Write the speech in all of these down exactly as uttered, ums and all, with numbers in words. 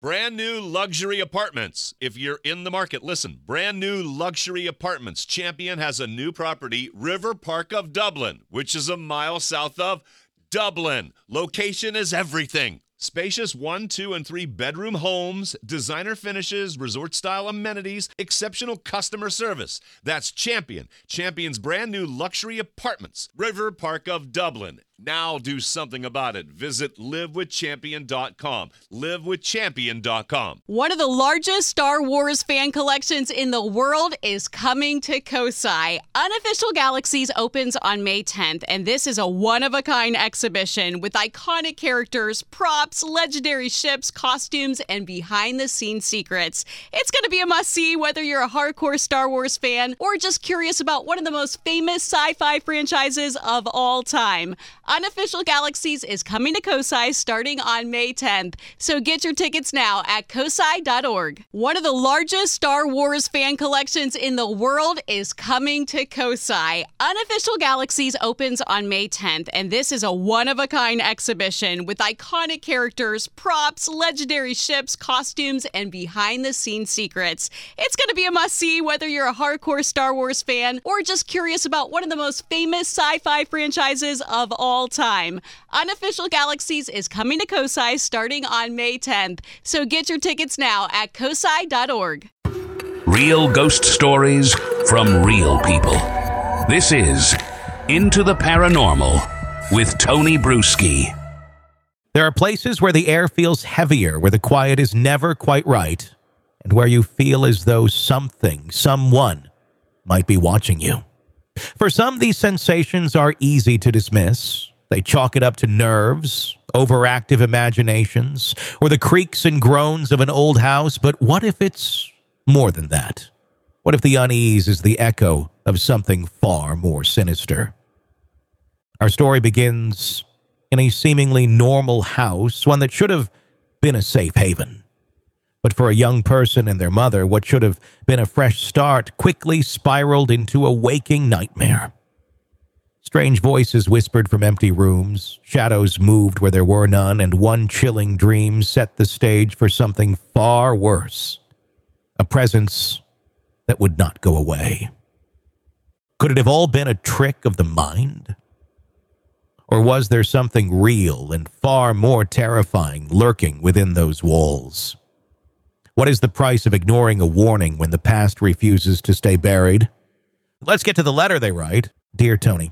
Brand new luxury apartments. If you're in the market, listen. Brand new luxury apartments. Champion has a new property, River Park of Dublin, which is a mile south of Dublin. Location is everything. Spacious one, two, and three bedroom homes, designer finishes, resort-style amenities, exceptional customer service. That's Champion. Champion's brand new luxury apartments. River Park of Dublin. Now do something about it. Visit live with champion dot com. live with champion dot com. One of the largest Star Wars fan collections in the world is coming to Kosai. Unofficial Galaxies opens on May tenth, and this is a one-of-a-kind exhibition with iconic characters, props, legendary ships, costumes, and behind-the-scenes secrets. It's going to be a must-see whether you're a hardcore Star Wars fan or just curious about one of the most famous sci-fi franchises of all time. Unofficial Galaxies is coming to Kosai starting on May tenth, so get your tickets now at kosai dot org. One of the largest Star Wars fan collections in the world is coming to Kosai. Unofficial Galaxies opens on May tenth, and this is a one-of-a-kind exhibition with iconic characters, props, legendary ships, costumes, and behind-the-scenes secrets. It's going to be a must-see whether you're a hardcore Star Wars fan or just curious about one of the most famous sci-fi franchises of all time. Unofficial Galaxies is coming to Kosai starting on May tenth, so get your tickets now at kosai dot org. Real ghost stories from real people. This is Into the Paranormal with Tony Bruschi. There are places where the air feels heavier, where the quiet is never quite right, and where you feel as though something, someone, might be watching you. For some, these sensations are easy to dismiss. They chalk it up to nerves, overactive imaginations, or the creaks and groans of an old house. But what if it's more than that? What if the unease is the echo of something far more sinister? Our story begins in a seemingly normal house, one that should have been a safe haven. But for a young person and their mother, what should have been a fresh start quickly spiraled into a waking nightmare. Strange voices whispered from empty rooms, shadows moved where there were none, and one chilling dream set the stage for something far worse. A presence that would not go away. Could it have all been a trick of the mind? Or was there something real and far more terrifying lurking within those walls? What is the price of ignoring a warning when the past refuses to stay buried? Let's get to the letter they write. Dear Tony,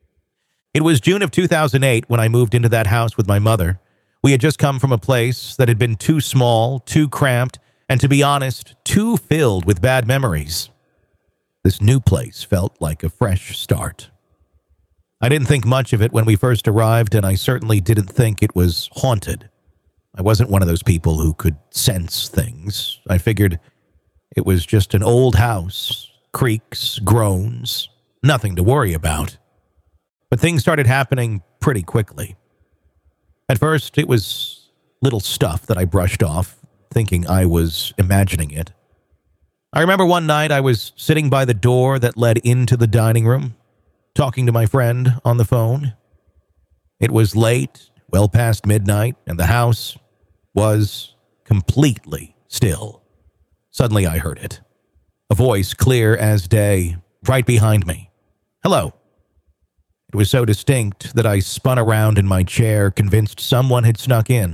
it was June of two thousand eight when I moved into that house with my mother. We had just come from a place that had been too small, too cramped, and to be honest, too filled with bad memories. This new place felt like a fresh start. I didn't think much of it when we first arrived, and I certainly didn't think it was haunted. I wasn't one of those people who could sense things. I figured it was just an old house, creaks, groans, nothing to worry about. But things started happening pretty quickly. At first, it was little stuff that I brushed off, thinking I was imagining it. I remember one night I was sitting by the door that led into the dining room, talking to my friend on the phone. It was late, well past midnight, and the house was completely still. Suddenly I heard it. A voice clear as day, right behind me. Hello. It was so distinct that I spun around in my chair, convinced someone had snuck in.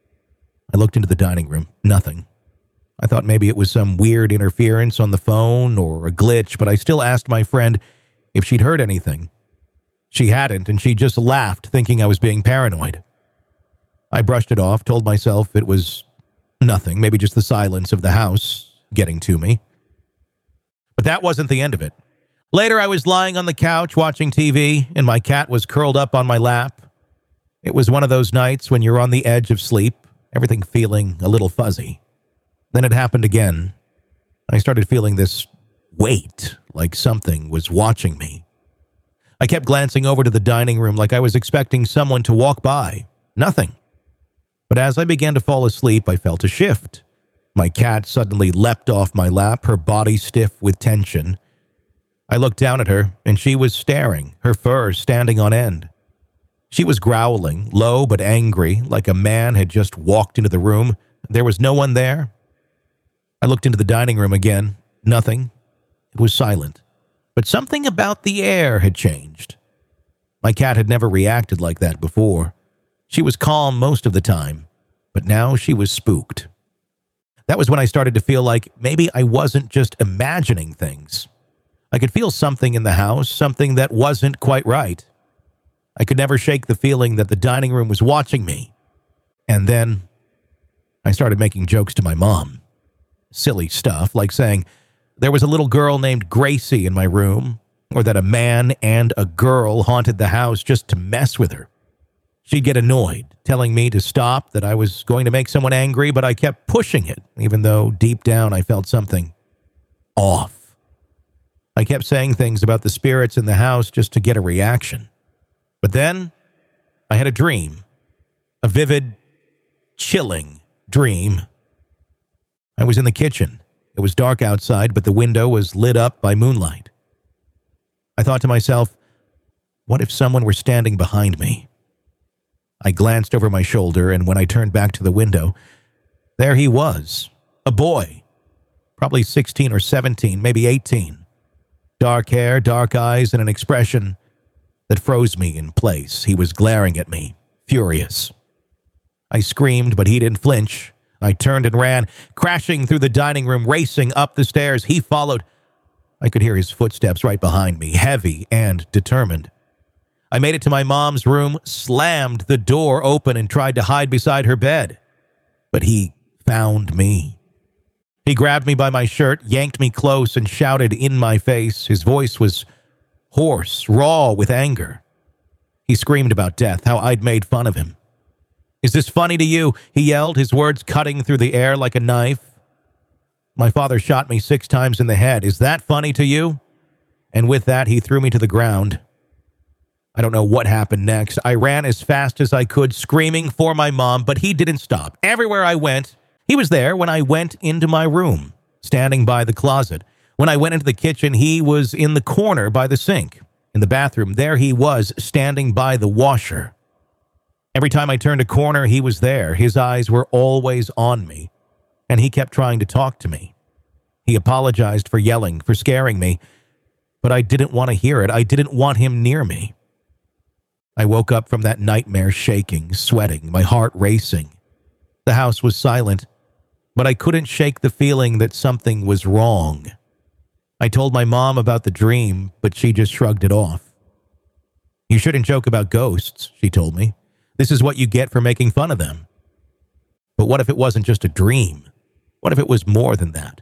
I looked into the dining room. Nothing. I thought maybe it was some weird interference on the phone or a glitch, but I still asked my friend if she'd heard anything. She hadn't, and she just laughed, thinking I was being paranoid. I brushed it off, told myself it was nothing, maybe just the silence of the house getting to me. But that wasn't the end of it. Later, I was lying on the couch watching T V, and my cat was curled up on my lap. It was one of those nights when you're on the edge of sleep, everything feeling a little fuzzy. Then it happened again. I started feeling this weight, like something was watching me. I kept glancing over to the dining room like I was expecting someone to walk by. Nothing. But as I began to fall asleep, I felt a shift. My cat suddenly leapt off my lap, her body stiff with tension. I looked down at her, and she was staring, her fur standing on end. She was growling, low but angry, like a man had just walked into the room, There was no one there. I looked into the dining room again. Nothing. It was silent. But something about the air had changed. My cat had never reacted like that before. She was calm most of the time, but now she was spooked. That was when I started to feel like maybe I wasn't just imagining things. I could feel something in the house, something that wasn't quite right. I could never shake the feeling that the dining room was watching me. And then I started making jokes to my mom. Silly stuff, like saying there was a little girl named Gracie in my room, or that a man and a girl haunted the house just to mess with her. She'd get annoyed, telling me to stop, that I was going to make someone angry, but I kept pushing it, even though deep down I felt something off. I kept saying things about the spirits in the house just to get a reaction. But then I had a dream, a vivid, chilling dream. I was in the kitchen. It was dark outside, but the window was lit up by moonlight. I thought to myself, what if someone were standing behind me? I glanced over my shoulder, and when I turned back to the window, there he was, a boy, probably sixteen or seventeen, maybe eighteen. Dark hair, dark eyes, and an expression that froze me in place. He was glaring at me, furious. I screamed, but he didn't flinch. I turned and ran, crashing through the dining room, racing up the stairs. He followed. I could hear his footsteps right behind me, heavy and determined. I made it to my mom's room, slammed the door open, and tried to hide beside her bed. But he found me. He grabbed me by my shirt, yanked me close, and shouted in my face. His voice was hoarse, raw with anger. He screamed about death, how I'd made fun of him. "Is this funny to you?" he yelled, his words cutting through the air like a knife. "My father shot me six times in the head. Is that funny to you?" And with that, he threw me to the ground. I don't know what happened next. I ran as fast as I could, screaming for my mom, but he didn't stop. Everywhere I went, he was there. When I went into my room, standing by the closet. When I went into the kitchen, he was in the corner by the sink. In the bathroom, there he was, standing by the washer. Every time I turned a corner, he was there. His eyes were always on me, and he kept trying to talk to me. He apologized for yelling, for scaring me, but I didn't want to hear it. I didn't want him near me. I woke up from that nightmare shaking, sweating, my heart racing. The house was silent, but I couldn't shake the feeling that something was wrong. I told my mom about the dream, but she just shrugged it off. "You shouldn't joke about ghosts," she told me. "This is what you get for making fun of them." But what if it wasn't just a dream? What if it was more than that?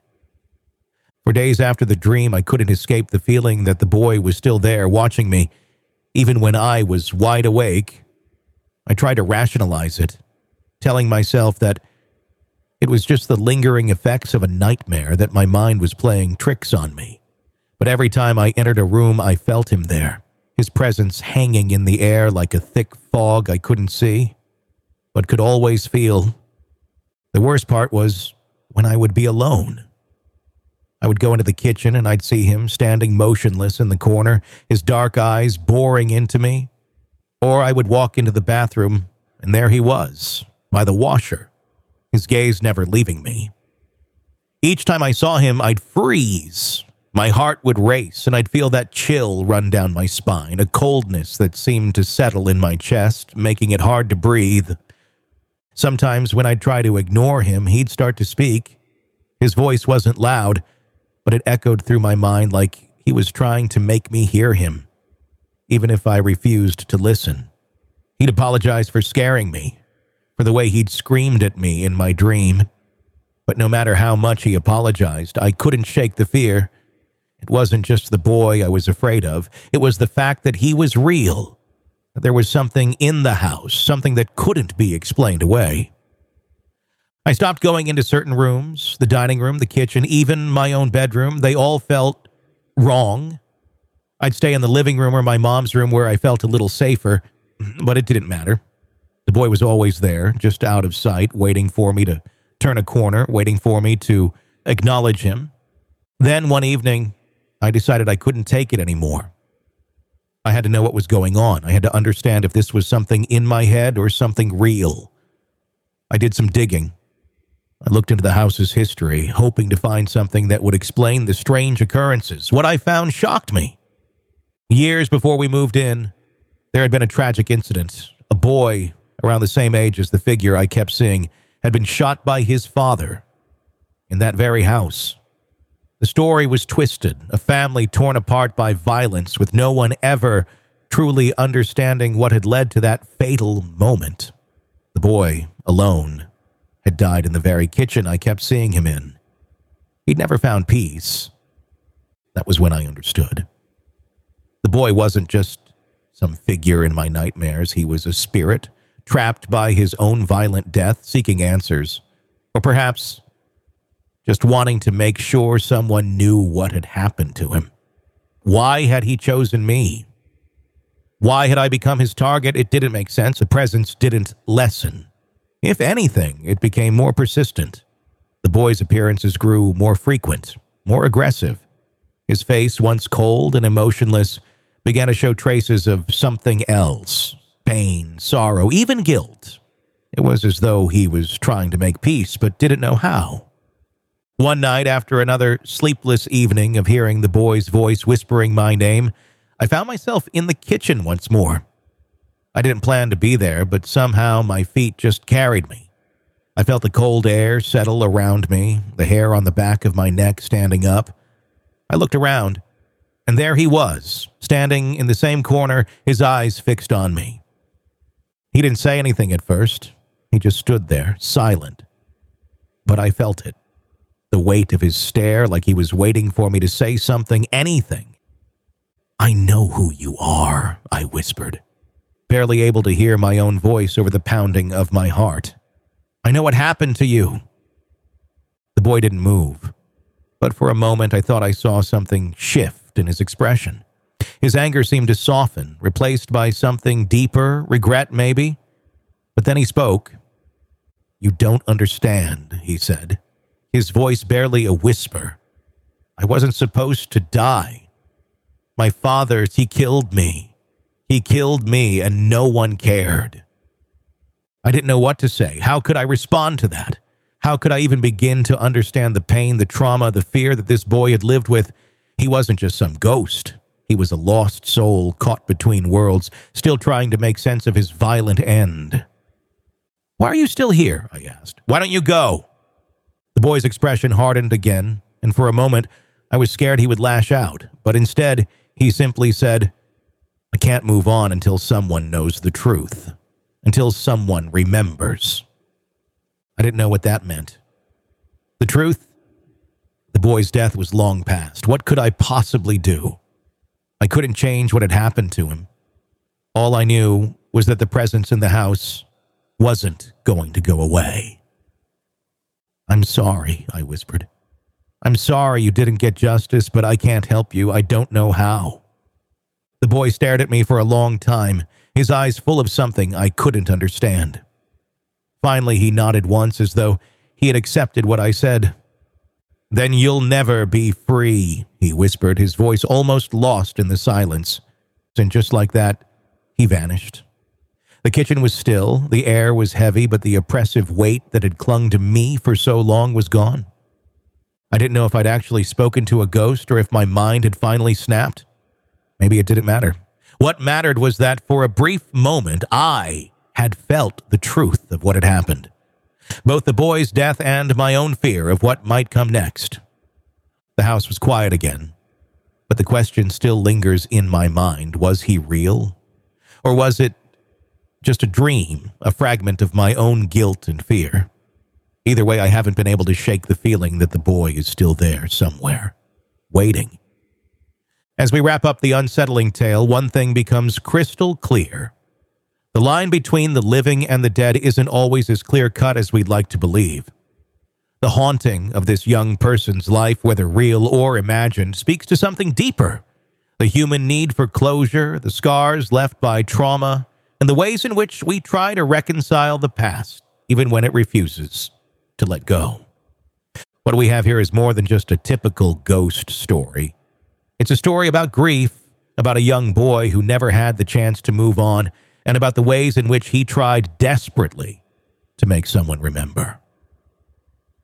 For days after the dream, I couldn't escape the feeling that the boy was still there watching me, even when I was wide awake. I tried to rationalize it, telling myself that it was just the lingering effects of a nightmare, that my mind was playing tricks on me. But every time I entered a room, I felt him there, his presence hanging in the air like a thick fog I couldn't see, but could always feel. The worst part was when I would be alone. I would go into the kitchen and I'd see him standing motionless in the corner, his dark eyes boring into me. Or I would walk into the bathroom and there he was, by the washer, his gaze never leaving me. Each time I saw him, I'd freeze. My heart would race and I'd feel that chill run down my spine, a coldness that seemed to settle in my chest, making it hard to breathe. Sometimes when I'd try to ignore him, he'd start to speak. His voice wasn't loud, but it echoed through my mind like he was trying to make me hear him, even if I refused to listen. He'd apologize for scaring me, for the way he'd screamed at me in my dream. But no matter how much he apologized, I couldn't shake the fear. It wasn't just the boy I was afraid of. It was the fact that he was real, that there was something in the house, something that couldn't be explained away. I stopped going into certain rooms, the dining room, the kitchen, even my own bedroom. They all felt wrong. I'd stay in the living room or my mom's room where I felt a little safer, but it didn't matter. The boy was always there, just out of sight, waiting for me to turn a corner, waiting for me to acknowledge him. Then one evening, I decided I couldn't take it anymore. I had to know what was going on. I had to understand if this was something in my head or something real. I did some digging. I looked into the house's history, hoping to find something that would explain the strange occurrences. What I found shocked me. Years before we moved in, there had been a tragic incident. A boy, around the same age as the figure I kept seeing, had been shot by his father in that very house. The story was twisted, a family torn apart by violence, with no one ever truly understanding what had led to that fatal moment. The boy, alone, had died in the very kitchen I kept seeing him in. He'd never found peace. That was when I understood. The boy wasn't just some figure in my nightmares. He was a spirit, trapped by his own violent death, seeking answers. Or perhaps just wanting to make sure someone knew what had happened to him. Why had he chosen me? Why had I become his target? It didn't make sense. The presence didn't lessen. If anything, it became more persistent. The boy's appearances grew more frequent, more aggressive. His face, once cold and emotionless, began to show traces of something else. Pain, sorrow, even guilt. It was as though he was trying to make peace, but didn't know how. One night, after another sleepless evening of hearing the boy's voice whispering my name, I found myself in the kitchen once more. I didn't plan to be there, but somehow my feet just carried me. I felt the cold air settle around me, the hair on the back of my neck standing up. I looked around, and there he was, standing in the same corner, his eyes fixed on me. He didn't say anything at first. He just stood there, silent. But I felt it. The weight of his stare, like he was waiting for me to say something, anything. "I know who you are," I whispered, barely able to hear my own voice over the pounding of my heart. "I know what happened to you." The boy didn't move, but for a moment I thought I saw something shift in his expression. His anger seemed to soften, replaced by something deeper, regret maybe. But then he spoke. "You don't understand," he said, his voice barely a whisper. "I wasn't supposed to die. My father, he killed me. He killed me and no one cared." I didn't know what to say. How could I respond to that? How could I even begin to understand the pain, the trauma, the fear that this boy had lived with? He wasn't just some ghost. He was a lost soul caught between worlds, still trying to make sense of his violent end. "Why are you still here?" I asked. "Why don't you go?" The boy's expression hardened again, and for a moment I was scared he would lash out, but instead he simply said, "I can't move on until someone knows the truth, until someone remembers." I didn't know what that meant. The truth? The boy's death was long past. What could I possibly do? I couldn't change what had happened to him. All I knew was that the presence in the house wasn't going to go away. "I'm sorry," I whispered. "I'm sorry you didn't get justice, but I can't help you. I don't know how." The boy stared at me for a long time, his eyes full of something I couldn't understand. Finally, he nodded once as though he had accepted what I said. "Then you'll never be free," he whispered, his voice almost lost in the silence. And just like that, he vanished. The kitchen was still, the air was heavy, but the oppressive weight that had clung to me for so long was gone. I didn't know if I'd actually spoken to a ghost or if my mind had finally snapped. Maybe it didn't matter. What mattered was that for a brief moment, I had felt the truth of what had happened. Both the boy's death and my own fear of what might come next. The house was quiet again, but the question still lingers in my mind. Was he real? Or was it just a dream, a fragment of my own guilt and fear? Either way, I haven't been able to shake the feeling that the boy is still there somewhere, waiting. As we wrap up the unsettling tale, one thing becomes crystal clear. The line between the living and the dead isn't always as clear-cut as we'd like to believe. The haunting of this young person's life, whether real or imagined, speaks to something deeper. The human need for closure, the scars left by trauma, and the ways in which we try to reconcile the past, even when it refuses to let go. What we have here is more than just a typical ghost story. It's a story about grief, about a young boy who never had the chance to move on, and about the ways in which he tried desperately to make someone remember.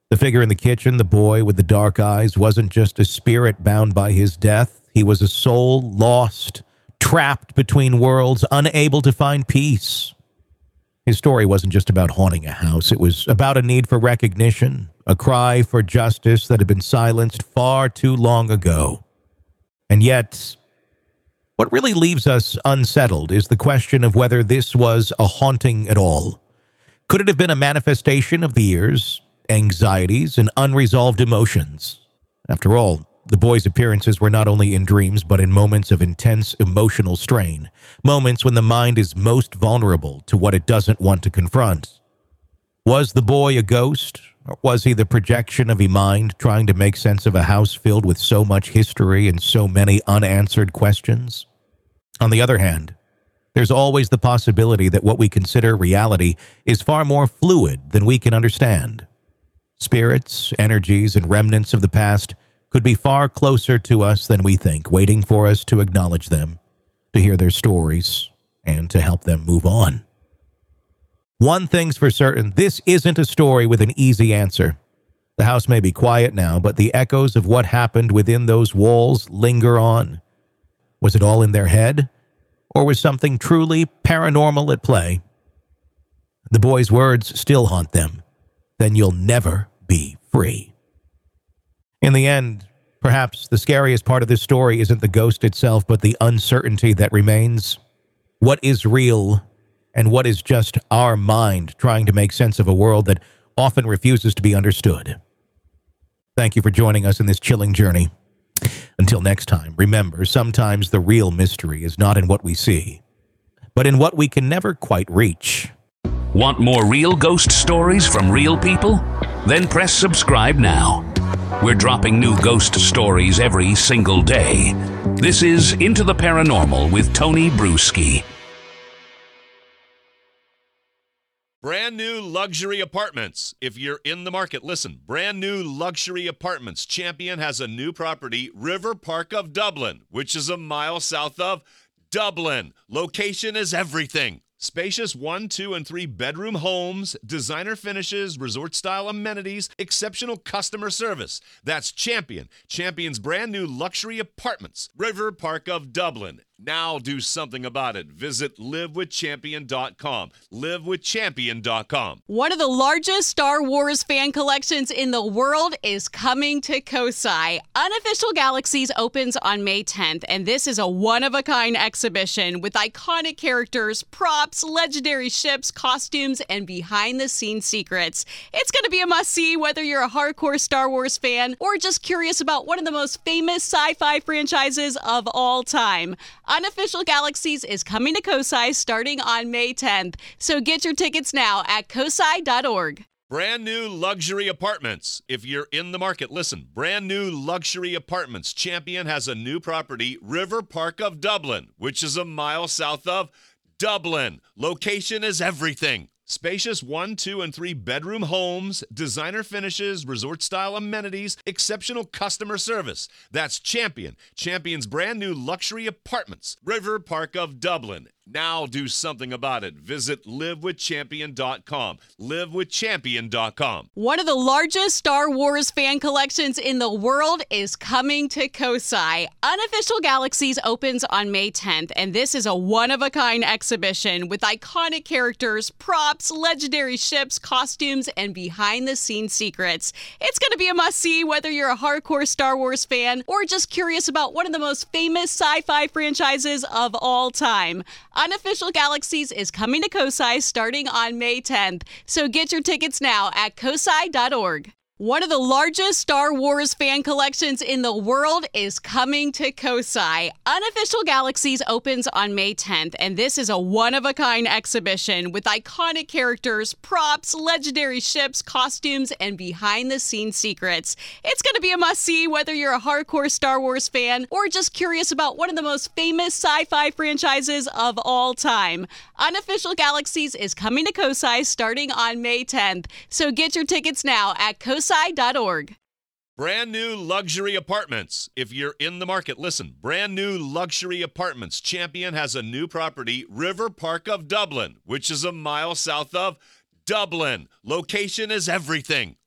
The figure in the kitchen, the boy with the dark eyes, wasn't just a spirit bound by his death. He was a soul lost, trapped between worlds, unable to find peace. His story wasn't just about haunting a house. It was about a need for recognition, a cry for justice that had been silenced far too long ago. And yet, what really leaves us unsettled is the question of whether this was a haunting at all. Could it have been a manifestation of the years, anxieties, and unresolved emotions? After all, the boy's appearances were not only in dreams, but in moments of intense emotional strain, moments when the mind is most vulnerable to what it doesn't want to confront. Was the boy a ghost, or was he the projection of a mind trying to make sense of a house filled with so much history and so many unanswered questions? On the other hand, there's always the possibility that what we consider reality is far more fluid than we can understand. Spirits, energies, and remnants of the past could be far closer to us than we think, waiting for us to acknowledge them, to hear their stories, and to help them move on. One thing's for certain, this isn't a story with an easy answer. The house may be quiet now, but the echoes of what happened within those walls linger on. Was it all in their head? Or was something truly paranormal at play? The boy's words still haunt them. Then you'll never be free. In the end, perhaps the scariest part of this story isn't the ghost itself, but the uncertainty that remains. What is real, and what is just our mind trying to make sense of a world that often refuses to be understood? Thank you for joining us in this chilling journey. Until next time, remember, sometimes the real mystery is not in what we see, but in what we can never quite reach. Want more real ghost stories from real people? Then press subscribe now. We're dropping new ghost stories every single day. This is Into the Paranormal with Tony Bruschi. Brand new luxury apartments. If you're in the market, listen. Brand new luxury apartments. Champion has a new property, River Park of Dublin, which is a mile south of Dublin. Location is everything. Spacious one, two, and three bedroom homes, designer finishes, resort-style amenities, exceptional customer service. That's Champion. Champion's brand new luxury apartments. River Park of Dublin. Now do something about it. Visit live with champion dot com. live with champion dot com. One of the largest Star Wars fan collections in the world is coming to Kosai. Unofficial Galaxies opens on May tenth, and this is a one-of-a-kind exhibition with iconic characters, props, legendary ships, costumes, and behind-the-scenes secrets. It's going to be a must-see whether you're a hardcore Star Wars fan or just curious about one of the most famous sci-fi franchises of all time. Unofficial Galaxies is coming to Kosai starting on May tenth, so get your tickets now at kosai dot org. Brand new luxury apartments. If you're in the market, listen. Brand new luxury apartments. Champion has a new property, River Park of Dublin, which is a mile south of Dublin. Location is everything. Spacious one, two, and three bedroom homes, designer finishes, resort-style amenities, exceptional customer service. That's Champion. Champion's brand new luxury apartments. River Park of Dublin. Now do something about it. Visit live with champion dot com. live with champion dot com. One of the largest Star Wars fan collections in the world is coming to Kosai. Unofficial Galaxies opens on May tenth, and this is a one-of-a-kind exhibition with iconic characters, props, legendary ships, costumes, and behind-the-scenes secrets. It's going to be a must-see whether you're a hardcore Star Wars fan or just curious about one of the most famous sci-fi franchises of all time. Unofficial Galaxies is coming to Kosai starting on May tenth, so get your tickets now at kosai dot org. One of the largest Star Wars fan collections in the world is coming to Kosai. Unofficial Galaxies opens on May tenth, and this is a one-of-a-kind exhibition with iconic characters, props, legendary ships, costumes, and behind-the-scenes secrets. It's going to be a must-see whether you're a hardcore Star Wars fan or just curious about one of the most famous sci-fi franchises of all time. Unofficial Galaxies is coming to Kosai starting on May tenth, so get your tickets now at kosai dot org. Brand new luxury apartments. If you're in the market, listen. Brand new luxury apartments. Champion has a new property, River Park of Dublin, which is a mile south of Dublin. Location is everything.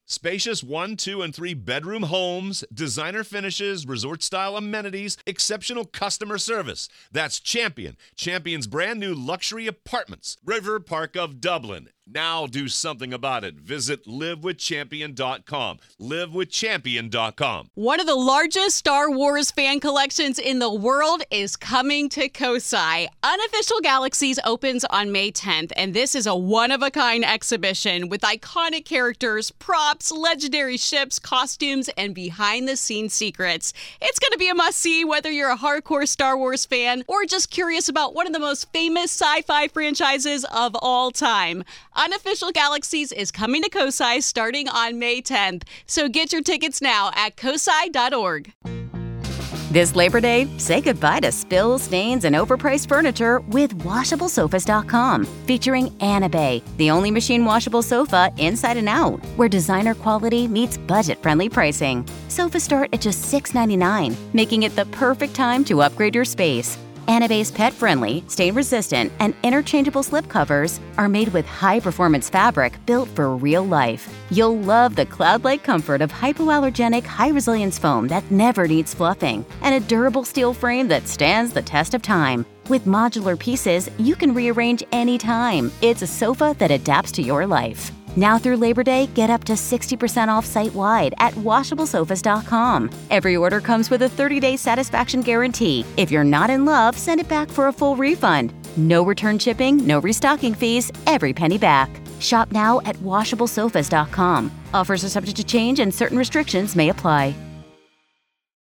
Spacious one, two, and three bedroom homes, designer finishes, resort-style amenities, exceptional customer service. That's Champion. Champion's brand new luxury apartments. River Park of Dublin. Now do something about it. Visit live with champion dot com. live with champion dot com. One of the largest Star Wars fan collections in the world is coming to Kosai. Unofficial Galaxies opens on May tenth, and this is a one-of-a-kind exhibition with iconic characters, props, legendary ships, costumes, and behind-the-scenes secrets. It's going to be a must-see whether you're a hardcore Star Wars fan or just curious about one of the most famous sci-fi franchises of all time. Unofficial Galaxies is coming to Kosai starting on May tenth, so get your tickets now at kosai dot org. This Labor Day, say goodbye to spills, stains, and overpriced furniture with washable sofas dot com, featuring Anabay, the only machine washable sofa inside and out, where designer quality meets budget-friendly pricing. Sofas start at just six ninety-nine, making it the perfect time to upgrade your space. Anabay's pet-friendly, stain-resistant, and interchangeable slipcovers are made with high-performance fabric built for real life. You'll love the cloud-like comfort of hypoallergenic, high-resilience foam that never needs fluffing, and a durable steel frame that stands the test of time. With modular pieces, you can rearrange anytime. It's a sofa that adapts to your life. Now through Labor Day, get up to sixty percent off site-wide at washable sofas dot com. Every order comes with a thirty-day satisfaction guarantee. If you're not in love, send it back for a full refund. No return shipping, no restocking fees, every penny back. Shop now at washable sofas dot com. Offers are subject to change and certain restrictions may apply.